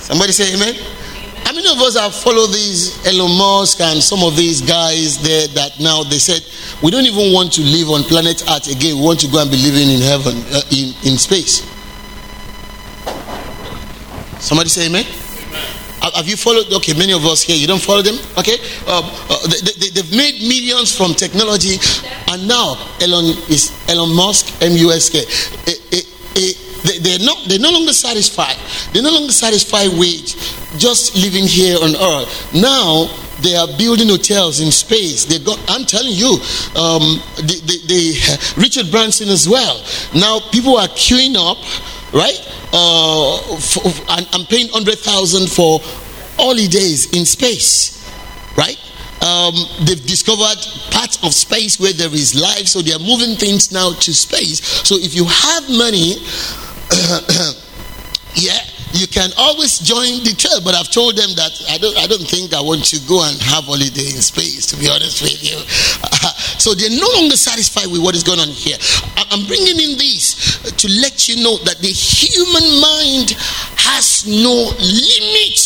Somebody say amen. How many of us have followed these Elon Musk and some of these guys there that now they said we don't even want to live on planet Earth again. We want to go and be living in heaven, in space. Somebody say amen. Have you followed? Okay, many of us here, you don't follow them. Okay, they've made millions from technology, and now Elon Musk, M-U-S-K. They're no longer satisfied. They're no longer satisfied with just living here on Earth. Now they are building hotels in space. I'm telling you, Richard Branson as well. Now people are queuing up, right? I'm paying $100,000 for holidays in space, right? They've discovered parts of space where there is life, so they are moving things now to space. So if you have money, yeah, you can always join the trail. But I've told them that I don't think I want to go and have holiday in space, to be honest with you. So they're no longer satisfied with what is going on here. I'm bringing in this to let you know that the human mind has no limit.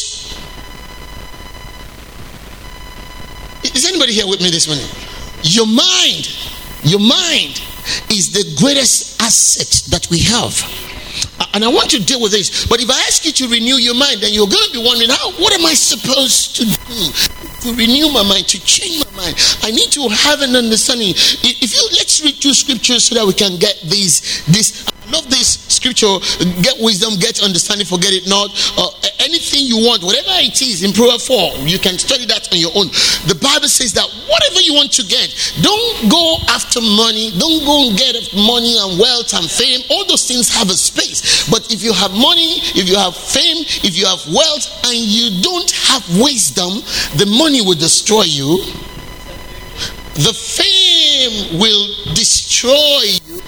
Is anybody here with me this morning? Your mind is the greatest asset that we have. And I want to deal with this. But if I ask you to renew your mind, then you're going to be wondering, what am I supposed to do to renew my mind, to change my mind? I need to have an understanding. Let's read 2 scriptures so that we can get this. I love this scripture. Get wisdom, get understanding, forget it not. Anything you want, whatever it is, in Proverbs 4, you can study that on your own. The Bible says that whatever you want to get, don't go after money. Don't go and get money and wealth and fame. All those things have a space. But if you have money, if you have fame, if you have wealth, and you don't have wisdom, the money will destroy you. The fame will destroy you.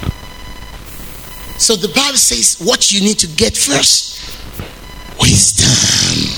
So the Bible says what you need to get first: wisdom.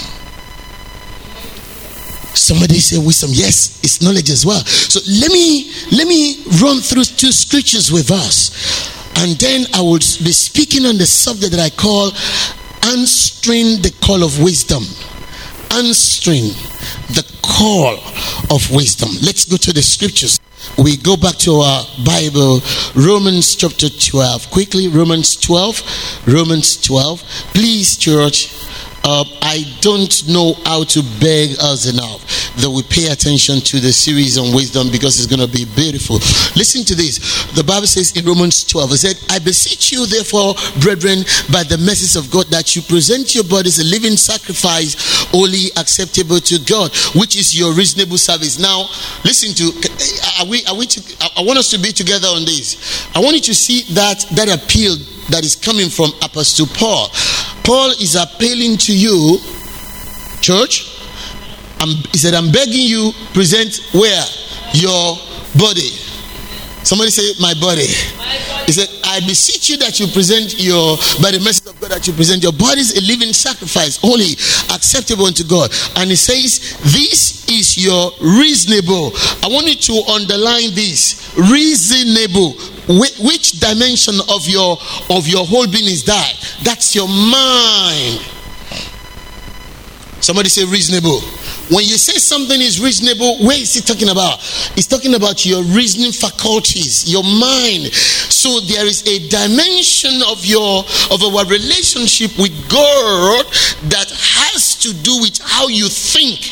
Somebody say wisdom. Yes, it's knowledge as well. So let me run through 2 scriptures with us, and then I will be speaking on the subject that I call answering the call of wisdom. Answering the call of wisdom. Let's go to the scriptures. We go back to our Bible, Romans chapter 12. Quickly, Romans 12. Please, church, I don't know how to beg us enough that we pay attention to the series on wisdom, because it's going to be beautiful. Listen to this. The Bible says in Romans 12, it said, I beseech you therefore, brethren, by the mercies of God, that you present your bodies a living sacrifice, wholly acceptable to God, which is your reasonable service. Now, listen to, I want us to be together on this. I want you to see that appeal that is coming from Apostle Paul. Paul is appealing to you, church. He said, I'm begging you, present where? Your body. Somebody say, my body. He said, I beseech you that you present by the mercy of God, that you present your bodies a living sacrifice, holy, acceptable unto God. And he says, this is your reasonable. I want you to underline this. Reasonable. Which dimension of your whole being is that? That's your mind. Somebody say reasonable. When you say something is reasonable, where is he talking about? He's talking about your reasoning faculties, your mind. So there is a dimension of our relationship with God that has to do with how you think.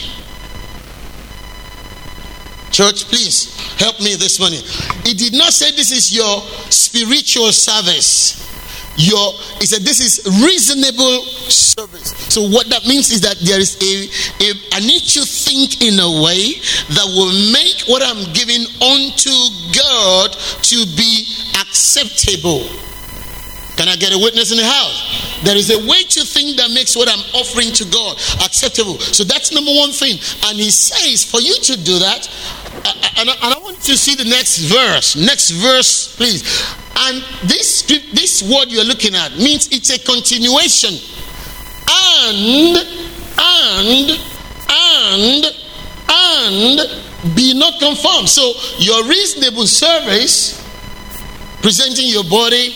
Church, please help me this morning. He did not say this is your spiritual service. He said this is reasonable service. So what that means is that there is I need to think in a way that will make what I'm giving unto God to be acceptable. Can I get a witness in the house? There is a way to think that makes what I'm offering to God acceptable. So that's number one thing. And he says for you to do that, and I want you to see the next verse. Next verse, please. And this word you're looking at means it's a continuation. And be not conformed. So your reasonable service, presenting your body